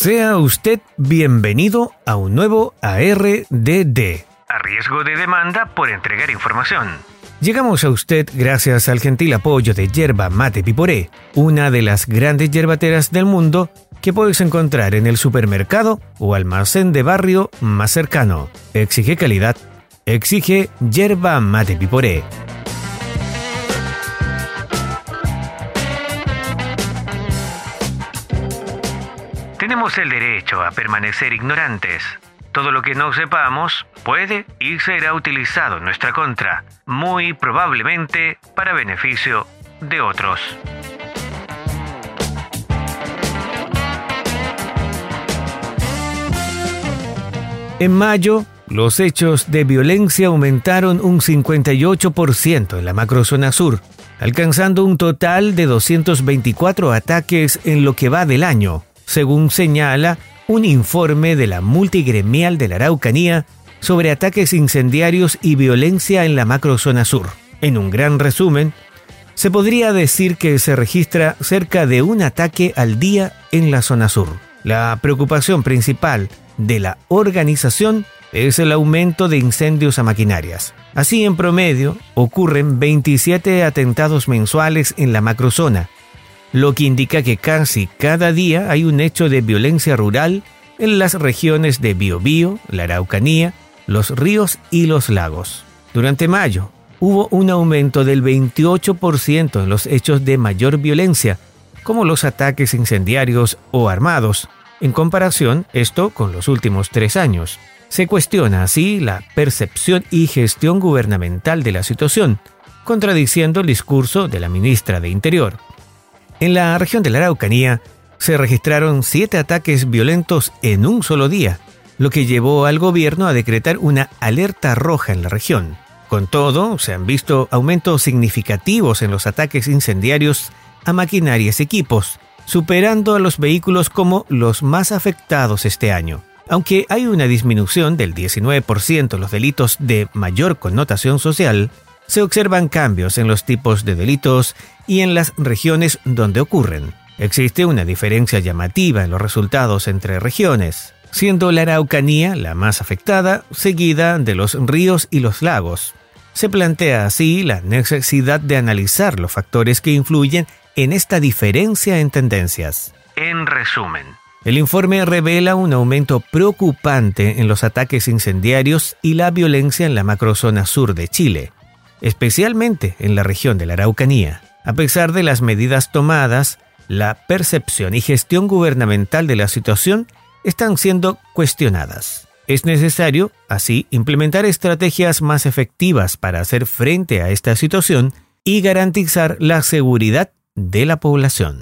Sea usted bienvenido a un nuevo ARDD, a riesgo de demanda por entregar información. Llegamos a usted gracias al gentil apoyo de Yerba Mate Piporé, una de las grandes yerbateras del mundo que puedes encontrar en el supermercado o almacén de barrio más cercano. Exige calidad, exige Yerba Mate Piporé. Tenemos el derecho a permanecer ignorantes. Todo lo que no sepamos puede y será utilizado en nuestra contra, muy probablemente para beneficio de otros. En mayo, los hechos de violencia aumentaron un 58% en la macrozona sur, alcanzando un total de 224 ataques en lo que va del año, según señala un informe de la Multigremial de la Araucanía sobre ataques incendiarios y violencia en la macrozona sur. En un gran resumen, se podría decir que se registra cerca de un ataque al día en la zona sur. La preocupación principal de la organización es el aumento de incendios a maquinarias. Así, en promedio, ocurren 27 atentados mensuales en la macrozona, lo que indica que casi cada día hay un hecho de violencia rural en las regiones de Biobío, la Araucanía, los ríos y los lagos. Durante mayo, hubo un aumento del 28% en los hechos de mayor violencia, como los ataques incendiarios o armados, en comparación esto con los últimos 3 años. Se cuestiona así la percepción y gestión gubernamental de la situación, contradiciendo el discurso de la ministra de Interior. En la región de la Araucanía se registraron 7 ataques violentos en un solo día, lo que llevó al gobierno a decretar una alerta roja en la región. Con todo, se han visto aumentos significativos en los ataques incendiarios a maquinarias y equipos, superando a los vehículos como los más afectados este año. Aunque hay una disminución del 19% en los delitos de mayor connotación social, se observan cambios en los tipos de delitos y en las regiones donde ocurren. Existe una diferencia llamativa en los resultados entre regiones, siendo la Araucanía la más afectada, seguida de los ríos y los lagos. Se plantea así la necesidad de analizar los factores que influyen en esta diferencia en tendencias. En resumen, el informe revela un aumento preocupante en los ataques incendiarios y la violencia en la macrozona sur de Chile, especialmente en la región de la Araucanía. A pesar de las medidas tomadas, la percepción y gestión gubernamental de la situación están siendo cuestionadas. Es necesario, así, implementar estrategias más efectivas para hacer frente a esta situación y garantizar la seguridad de la población.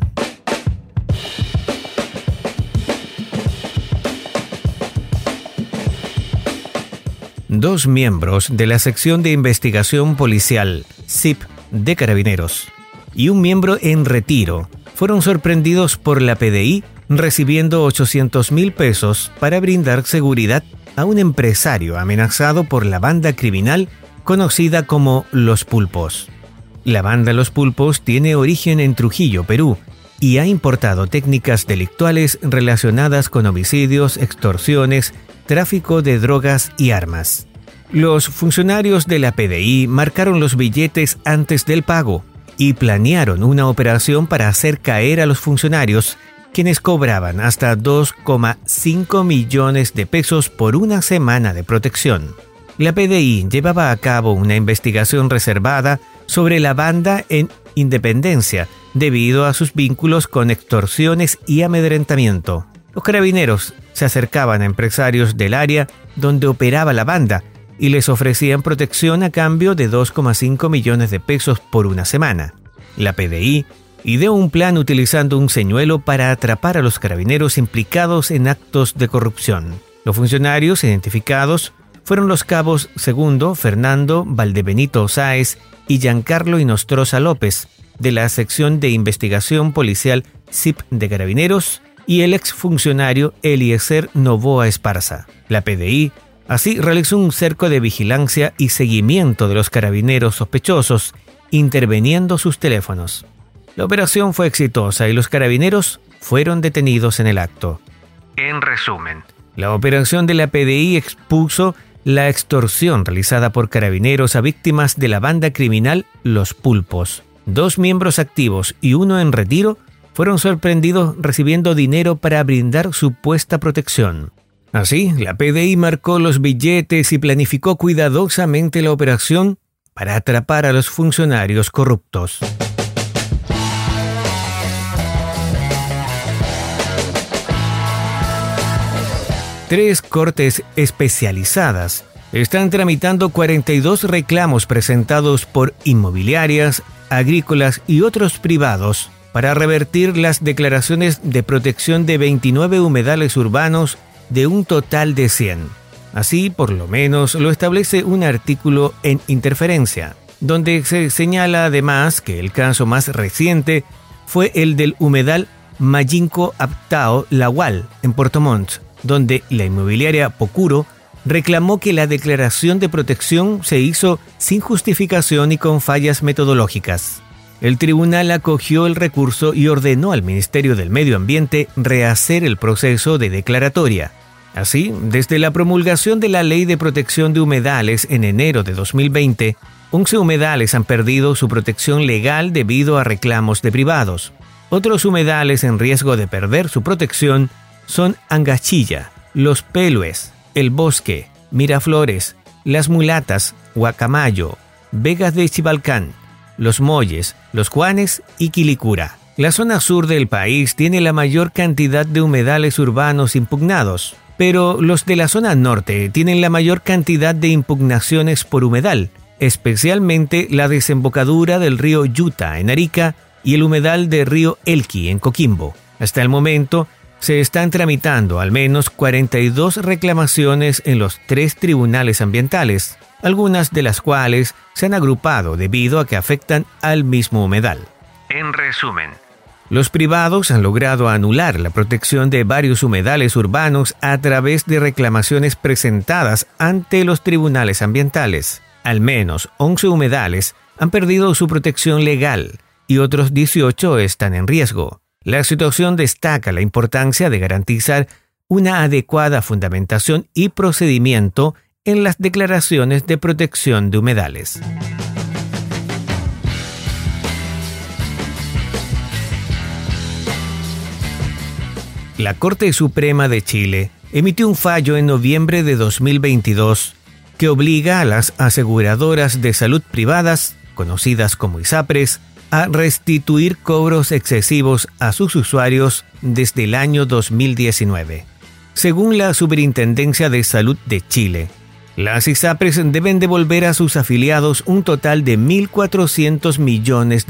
Dos miembros de la sección de investigación policial, SIP, de Carabineros, y un miembro en retiro fueron sorprendidos por la PDI recibiendo 800.000 pesos para brindar seguridad a un empresario amenazado por la banda criminal conocida como Los Pulpos. La banda Los Pulpos tiene origen en Trujillo, Perú, y ha importado técnicas delictuales relacionadas con homicidios, extorsiones, tráfico de drogas y armas. Los funcionarios de la PDI marcaron los billetes antes del pago y planearon una operación para hacer caer a los funcionarios, quienes cobraban hasta 2,5 millones de pesos por una semana de protección. La PDI llevaba a cabo una investigación reservada sobre la banda en Independencia, debido a sus vínculos con extorsiones y amedrentamiento. Los carabineros se acercaban a empresarios del área donde operaba la banda y les ofrecían protección a cambio de 2,5 millones de pesos por una semana. La PDI ideó un plan utilizando un señuelo para atrapar a los carabineros implicados en actos de corrupción. Los funcionarios identificados fueron los cabos segundo Fernando Valdebenito Sáez y Giancarlo Inostroza López, de la sección de investigación policial SIP de Carabineros, y el exfuncionario Eliezer Novoa Esparza. La PDI así realizó un cerco de vigilancia y seguimiento de los carabineros sospechosos, interviniendo sus teléfonos. La operación fue exitosa y los carabineros fueron detenidos en el acto. En resumen, la operación de la PDI expuso la extorsión realizada por carabineros a víctimas de la banda criminal Los Pulpos. 2 miembros activos y 1 en retiro fueron sorprendidos recibiendo dinero para brindar supuesta protección. Así, la PDI marcó los billetes y planificó cuidadosamente la operación para atrapar a los funcionarios corruptos. Tres cortes especializadas están tramitando 42 reclamos presentados por inmobiliarias, agrícolas y otros privados para revertir las declaraciones de protección de 29 humedales urbanos de un total de 100. Así, por lo menos, lo establece un artículo en Interferencia, donde se señala además que el caso más reciente fue el del humedal Mayinco Aptao Lawal, en Puerto Montt, donde la inmobiliaria Pocuro reclamó que la declaración de protección se hizo sin justificación y con fallas metodológicas. El tribunal acogió el recurso y ordenó al Ministerio del Medio Ambiente rehacer el proceso de declaratoria. Así, desde la promulgación de la Ley de Protección de Humedales en enero de 2020, 11 humedales han perdido su protección legal debido a reclamos de privados. Otros humedales en riesgo de perder su protección son Angachilla, Los Pelues, El Bosque, Miraflores, Las Mulatas, Guacamayo, Vegas de Chibalcán, Los Molles, Los Juanes y Quilicura. La zona sur del país tiene la mayor cantidad de humedales urbanos impugnados, pero los de la zona norte tienen la mayor cantidad de impugnaciones por humedal, especialmente la desembocadura del río Yuta en Arica y el humedal de río Elqui en Coquimbo. Hasta el momento, se están tramitando al menos 42 reclamaciones en los 3 tribunales ambientales, algunas de las cuales se han agrupado debido a que afectan al mismo humedal. En resumen, los privados han logrado anular la protección de varios humedales urbanos a través de reclamaciones presentadas ante los tribunales ambientales. Al menos 11 humedales han perdido su protección legal y otros 18 están en riesgo. La situación destaca la importancia de garantizar una adecuada fundamentación y procedimiento en las declaraciones de protección de humedales. La Corte Suprema de Chile emitió un fallo en noviembre de 2022 que obliga a las aseguradoras de salud privadas, conocidas como ISAPRES, a restituir cobros excesivos a sus usuarios desde el año 2019. Según la Superintendencia de Salud de Chile, las ISAPRES deben devolver a sus afiliados un total de $1.400 millones.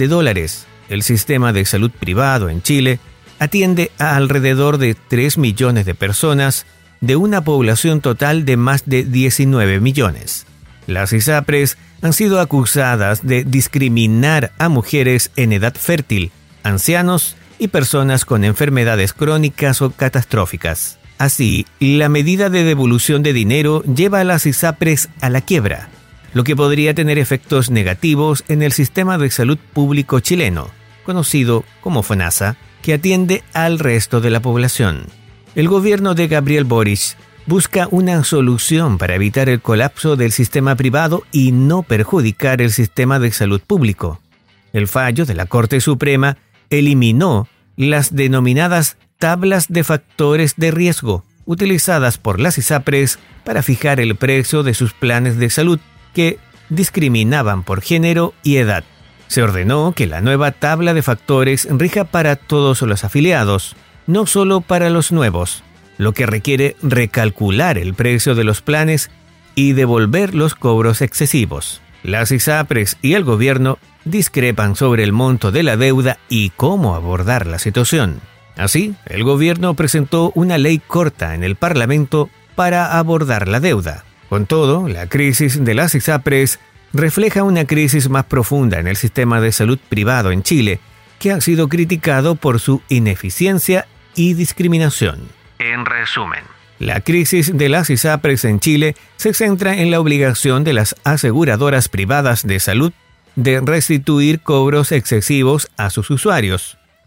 El sistema de salud privado en Chile atiende a alrededor de 3 millones de personas de una población total de más de 19 millones. Las ISAPRES han sido acusadas de discriminar a mujeres en edad fértil, ancianos y personas con enfermedades crónicas o catastróficas. Así, la medida de devolución de dinero lleva a las ISAPRES a la quiebra, lo que podría tener efectos negativos en el sistema de salud público chileno, conocido como FONASA, que atiende al resto de la población. El gobierno de Gabriel Boric busca una solución para evitar el colapso del sistema privado y no perjudicar el sistema de salud público. El fallo de la Corte Suprema eliminó las denominadas tablas de factores de riesgo, utilizadas por las ISAPRES para fijar el precio de sus planes de salud, que discriminaban por género y edad. Se ordenó que la nueva tabla de factores rija para todos los afiliados, no solo para los nuevos, lo que requiere recalcular el precio de los planes y devolver los cobros excesivos. Las ISAPRES y el gobierno discrepan sobre el monto de la deuda y cómo abordar la situación. Así, el gobierno presentó una ley corta en el Parlamento para abordar la deuda. Con todo, la crisis de las ISAPRES refleja una crisis más profunda en el sistema de salud privado en Chile, que ha sido criticado por su ineficiencia y discriminación. En resumen, la crisis de las ISAPRES en Chile se centra en la obligación de las aseguradoras privadas de salud de restituir cobros excesivos a sus usuarios.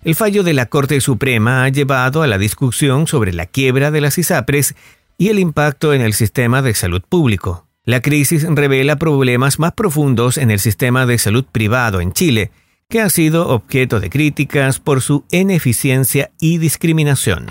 El fallo de la Corte Suprema ha llevado a la discusión sobre la quiebra de las ISAPRES y el impacto en el sistema de salud público. La crisis revela problemas más profundos en el sistema de salud privado en Chile, que ha sido objeto de críticas por su ineficiencia y discriminación.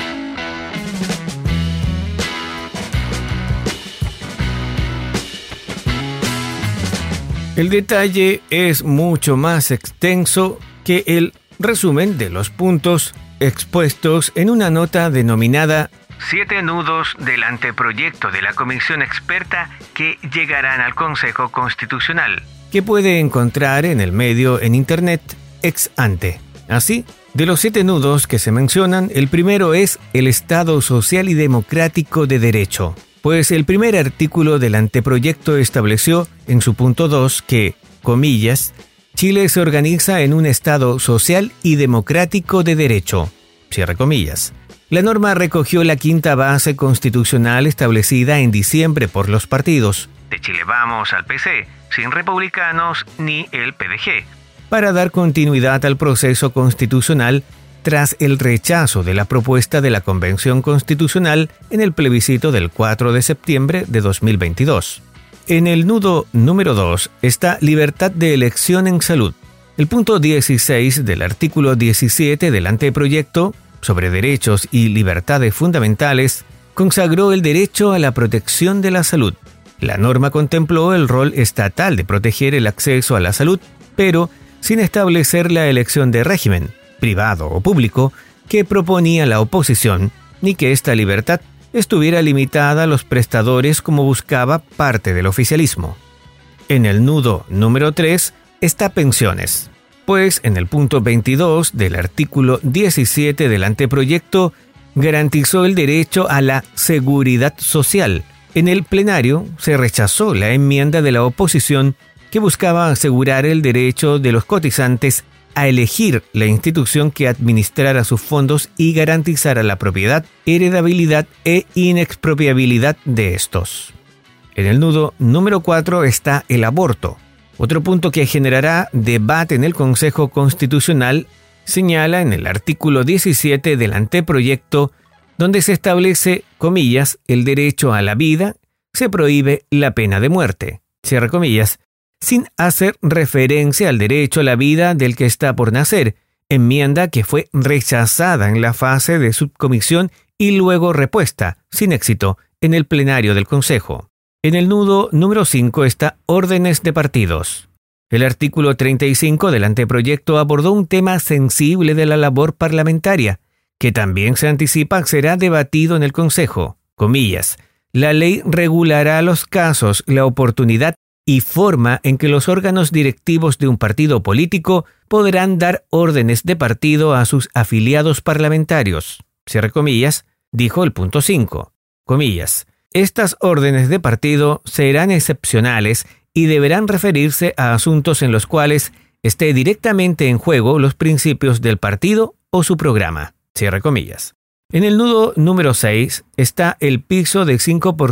El detalle es mucho más extenso que el resumen de los puntos expuestos en una nota denominada 7 nudos del anteproyecto de la comisión experta que llegarán al Consejo Constitucional, que puede encontrar en el medio en internet ex ante. Así, de los 7 nudos que se mencionan, el primero es el Estado social y democrático de derecho, pues el primer artículo del anteproyecto estableció en su punto 2 que, comillas, Chile se organiza en un Estado social y democrático de derecho, cierre comillas. La norma recogió la quinta base constitucional establecida en diciembre por los partidos de Chile Vamos al PC, sin republicanos ni el PDG, para dar continuidad al proceso constitucional tras el rechazo de la propuesta de la Convención Constitucional en el plebiscito del 4 de septiembre de 2022. En el nudo número 2 está libertad de elección en salud. El punto 16 del artículo 17 del anteproyecto sobre derechos y libertades fundamentales consagró el derecho a la protección de la salud. La norma contempló el rol estatal de proteger el acceso a la salud, pero sin establecer la elección de régimen, privado o público, que proponía la oposición, ni que esta libertad estuviera limitada a los prestadores como buscaba parte del oficialismo. En el nudo número 3 está pensiones, pues en el punto 22 del artículo 17 del anteproyecto garantizó el derecho a la seguridad social. En el plenario se rechazó la enmienda de la oposición que buscaba asegurar el derecho de los cotizantes a elegir la institución que administrara sus fondos y garantizara la propiedad, heredabilidad e inexpropiabilidad de estos. En el nudo número 4 está el aborto. Otro punto que generará debate en el Consejo Constitucional señala en el artículo 17 del anteproyecto, donde se establece, comillas, el derecho a la vida, se prohíbe la pena de muerte, cierre comillas, sin hacer referencia al derecho a la vida del que está por nacer, enmienda que fue rechazada en la fase de subcomisión y luego repuesta, sin éxito, en el plenario del Consejo. En el nudo número 5 está órdenes de partidos. El artículo 35 del anteproyecto abordó un tema sensible de la labor parlamentaria, que también se anticipa será debatido en el Consejo. Comillas, la ley regulará los casos, la oportunidad y forma en que los órganos directivos de un partido político podrán dar órdenes de partido a sus afiliados parlamentarios. Cierre comillas, dijo el punto 5. Comillas. Estas órdenes de partido serán excepcionales y deberán referirse a asuntos en los cuales esté directamente en juego los principios del partido o su programa. Cierre comillas. En el nudo número 6 está el piso del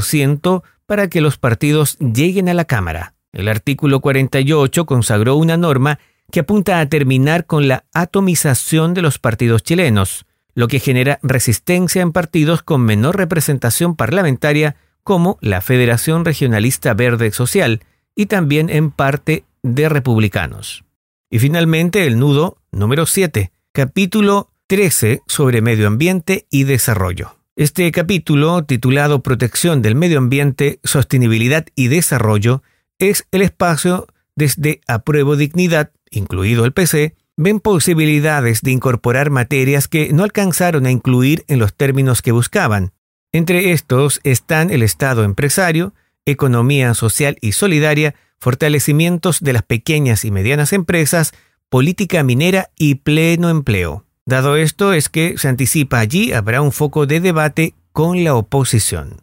5% para que los partidos lleguen a la Cámara. El artículo 48 consagró una norma que apunta a terminar con la atomización de los partidos chilenos, lo que genera resistencia en partidos con menor representación parlamentaria como la Federación Regionalista Verde Social y también en parte de republicanos. Y finalmente el nudo número 7, capítulo 13 sobre medio ambiente y desarrollo. Este capítulo, titulado Protección del Medio Ambiente, Sostenibilidad y Desarrollo, es el espacio desde Apruebo Dignidad, incluido el PC, ven posibilidades de incorporar materias que no alcanzaron a incluir en los términos que buscaban. Entre estos están el Estado empresario, economía social y solidaria, fortalecimientos de las pequeñas y medianas empresas, política minera y pleno empleo. Dado esto es que se anticipa allí habrá un foco de debate con la oposición.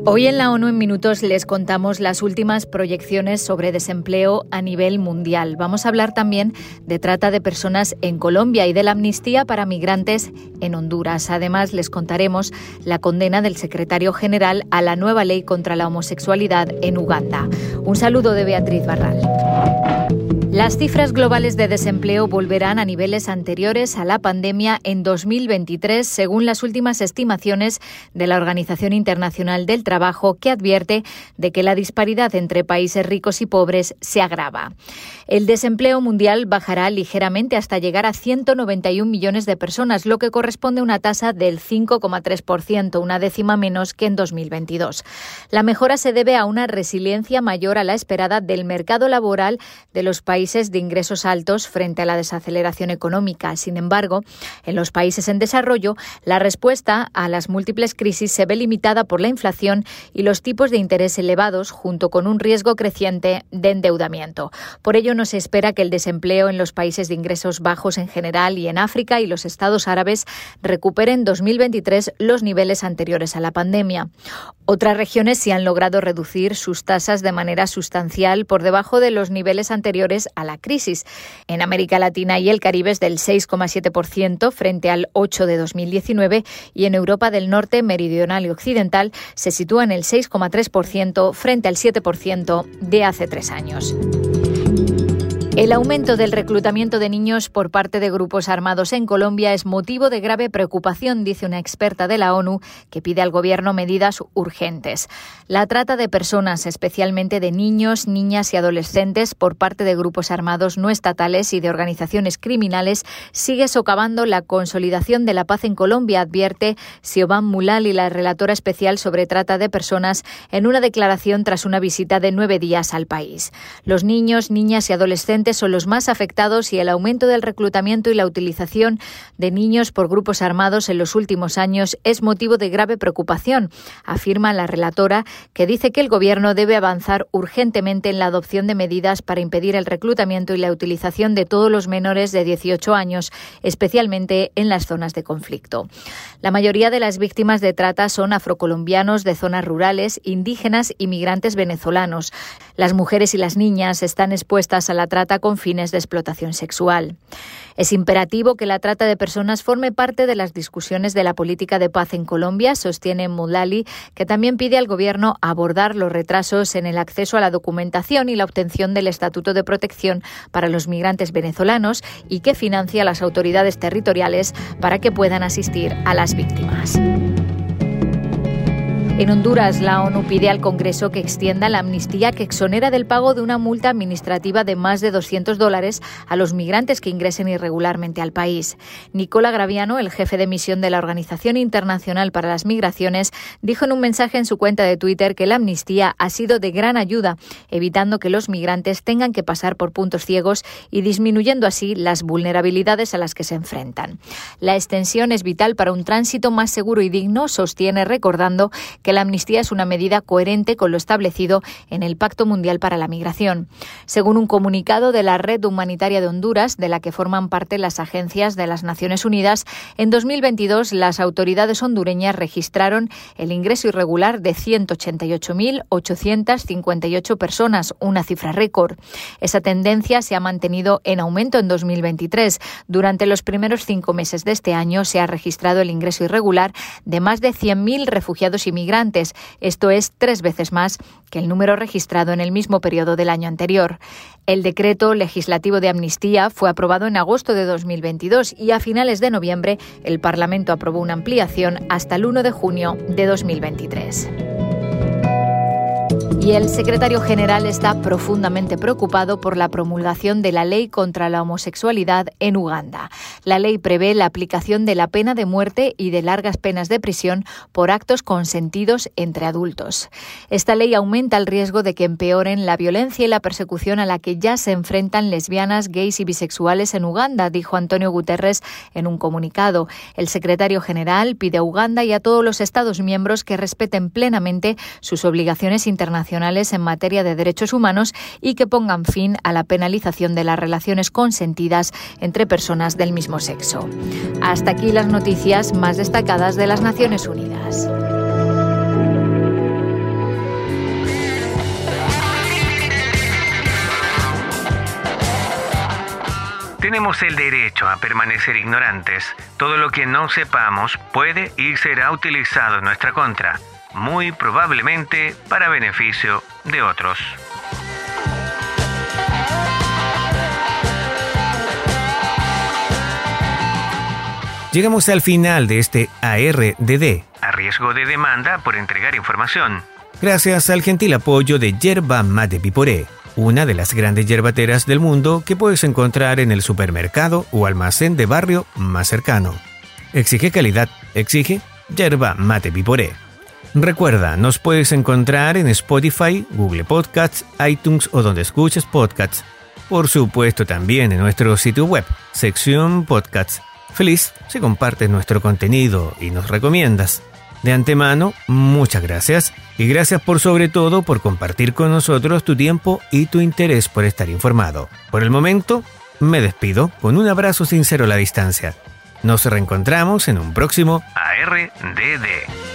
Hoy en la ONU en Minutos les contamos las últimas proyecciones sobre desempleo a nivel mundial. Vamos a hablar también de trata de personas en Colombia y de la amnistía para migrantes en Honduras. Además, les contaremos la condena del secretario general a la nueva ley contra la homosexualidad en Uganda. Un saludo de Beatriz Barral. Las cifras globales de desempleo volverán a niveles anteriores a la pandemia en 2023, según las últimas estimaciones de la Organización Internacional del Trabajo, que advierte de que la disparidad entre países ricos y pobres se agrava. El desempleo mundial bajará ligeramente hasta llegar a 191 millones de personas, lo que corresponde a una tasa del 5,3%, una décima menos que en 2022. La mejora se debe a una resiliencia mayor a la esperada del mercado laboral de los países de ingresos altos frente a la desaceleración económica. Sin embargo, en los países en desarrollo, la respuesta a las múltiples crisis se ve limitada por la inflación y los tipos de interés elevados, junto con un riesgo creciente de endeudamiento. Por ello, no se espera que el desempleo en los países de ingresos bajos en general y en África y los estados árabes recupere en 2023 los niveles anteriores a la pandemia. Otras regiones sí han logrado reducir sus tasas de manera sustancial por debajo de los niveles anteriores a la crisis. En América Latina y el Caribe es del 6,7% frente al 8% de 2019 y en Europa del Norte, Meridional y Occidental se sitúa en el 6,3% frente al 7% de hace 3 años. El aumento del reclutamiento de niños por parte de grupos armados en Colombia es motivo de grave preocupación, dice una experta de la ONU que pide al gobierno medidas urgentes. La trata de personas, especialmente de niños, niñas y adolescentes por parte de grupos armados no estatales y de organizaciones criminales, sigue socavando la consolidación de la paz en Colombia, advierte Siobhan Mulally, la relatora especial sobre trata de personas, en una declaración tras una visita de 9 días al país. Los niños, niñas y adolescentes son los más afectados y el aumento del reclutamiento y la utilización de niños por grupos armados en los últimos años es motivo de grave preocupación, afirma la relatora, que dice que el gobierno debe avanzar urgentemente en la adopción de medidas para impedir el reclutamiento y la utilización de todos los menores de 18 años, especialmente en las zonas de conflicto. La mayoría de las víctimas de trata son afrocolombianos de zonas rurales, indígenas y migrantes venezolanos. Las mujeres y las niñas están expuestas a la trata con fines de explotación sexual. Es imperativo que la trata de personas forme parte de las discusiones de la política de paz en Colombia, sostiene Mulally, que también pide al gobierno abordar los retrasos en el acceso a la documentación y la obtención del estatuto de protección para los migrantes venezolanos y que financie a las autoridades territoriales para que puedan asistir a las víctimas. En Honduras, la ONU pide al Congreso que extienda la amnistía que exonera del pago de una multa administrativa de más de $200 a los migrantes que ingresen irregularmente al país. Nicola Graviano, el jefe de misión de la Organización Internacional para las Migraciones, dijo en un mensaje en su cuenta de Twitter que la amnistía ha sido de gran ayuda, evitando que los migrantes tengan que pasar por puntos ciegos y disminuyendo así las vulnerabilidades a las que se enfrentan. La extensión es vital para un tránsito más seguro y digno, sostiene, recordando que la amnistía es una medida coherente con lo establecido en el Pacto Mundial para la Migración. Según un comunicado de la Red Humanitaria de Honduras, de la que forman parte las agencias de las Naciones Unidas, en 2022 las autoridades hondureñas registraron el ingreso irregular de 188.858 personas, una cifra récord. Esa tendencia se ha mantenido en aumento en 2023. Durante los primeros 5 meses de este año se ha registrado el ingreso irregular de más de 100.000 refugiados y migrantes. Esto es 3 veces más que el número registrado en el mismo periodo del año anterior. El decreto legislativo de amnistía fue aprobado en agosto de 2022 y a finales de noviembre el Parlamento aprobó una ampliación hasta el 1 de junio de 2023. Y el secretario general está profundamente preocupado por la promulgación de la ley contra la homosexualidad en Uganda. La ley prevé la aplicación de la pena de muerte y de largas penas de prisión por actos consentidos entre adultos. Esta ley aumenta el riesgo de que empeoren la violencia y la persecución a la que ya se enfrentan lesbianas, gays y bisexuales en Uganda, dijo Antonio Guterres en un comunicado. El secretario general pide a Uganda y a todos los Estados miembros que respeten plenamente sus obligaciones internacionales en materia de derechos humanos y que pongan fin a la penalización de las relaciones consentidas entre personas del mismo sexo. Hasta aquí las noticias más destacadas de las Naciones Unidas. tenemos el derecho a permanecer ignorantes. Todo lo que no sepamos puede y será utilizado en nuestra contra, muy probablemente para beneficio de otros. Llegamos al final de este ARDD, a riesgo de demanda por entregar información. Gracias al gentil apoyo de Yerba Mate Piporé, una de las grandes yerbateras del mundo que puedes encontrar en el supermercado o almacén de barrio más cercano. Exige calidad, exige Yerba Mate Piporé. Recuerda, nos puedes encontrar en Spotify, Google Podcasts, iTunes o donde escuches podcasts. Por supuesto también en nuestro sitio web, sección podcasts. Feliz si compartes nuestro contenido y nos recomiendas. De antemano, muchas gracias y gracias por sobre todo por compartir con nosotros tu tiempo y tu interés por estar informado. Por el momento, me despido con un abrazo sincero a la distancia. Nos reencontramos en un próximo ARDD.